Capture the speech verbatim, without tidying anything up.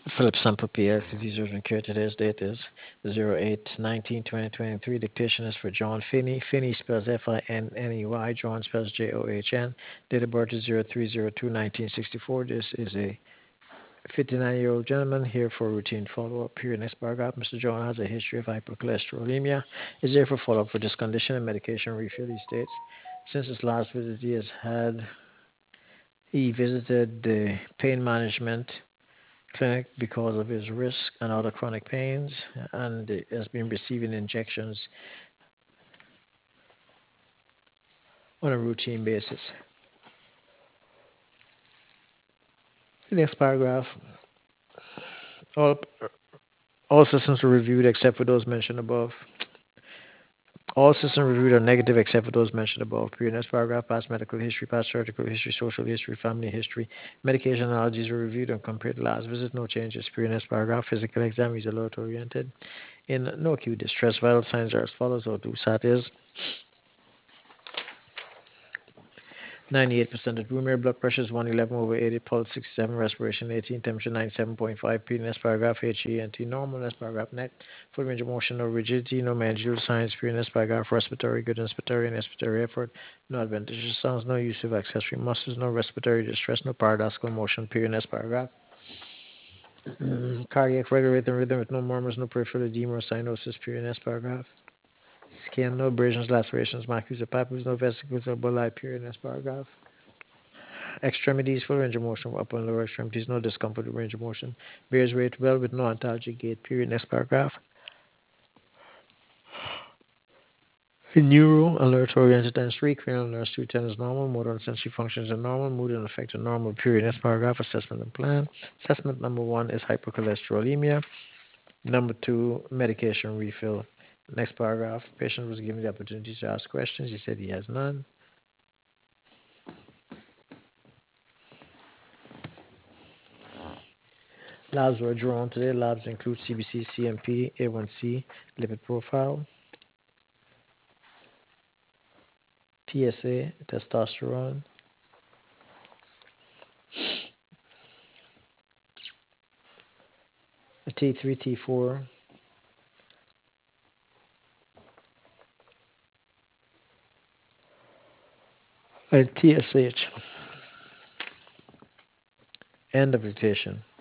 Philip Sample P L, users and care. Today's date is zero eight nineteen twenty twenty-three. Dictation is for John Finney. Finney spells F I N N E Y. John spells J O H N. Date of birth is zero three zero two nineteen sixty-four. This is a fifty-nine-year-old gentleman here for routine follow-up. Period. Next paragraph. Mister John has a history of hypercholesterolemia. Is there for follow-up for this condition and medication refill, he states. Since his last visit, he has had he visited the pain management clinic because of his risk and other chronic pains, and has been receiving injections on a routine basis. Next paragraph. All, all systems were reviewed except for those mentioned above. All systems reviewed are negative except for those mentioned above. Period. Next paragraph. Past medical history, past surgical history, social history, family history. Medication allergies were reviewed and compared to last visit. No changes. Period. Next paragraph. Physical exam is alert oriented. In no acute distress, vital signs are as follows. Or do SAT is ninety-eight percent of room air, blood pressure is one eleven over eighty, pulse sixty-seven, respiration eighteen, temperature ninety-seven point five. P. Next paragraph. H E N T normal. Next paragraph. Neck. Full range of motion, no rigidity, no managerial signs. P. Next paragraph. Respiratory, good inspiratory and expiratory effort. No adventitious sounds, no use of accessory muscles, no respiratory distress, no paradoxical motion. Period. Next paragraph. Cardiac regular rate and rhythm with no murmurs, no peripheral edema or cyanosis. Period. Next paragraph. Skin, no abrasions, lacerations, macules or papules, no vesicles or bulli. Period. Next paragraph. Extremities, full range of motion, upper and lower extremities, no discomfort with range of motion. Bears rate well with no ontologic gait. Period. Next paragraph. Neuro, alert oriented times three, cranial nerves two ten is normal, motor and sensory functions are normal, mood and affect are normal. Period. Next paragraph. Assessment and plan. Assessment number one is hypercholesterolemia. Number two, medication refill. Next paragraph. Patient was given the opportunity to ask questions. He said he has none. Labs were drawn today. Labs include C B C, C M P, A one C, lipid profile, T S A, testosterone, T three, T four, and T S H. End of dictation.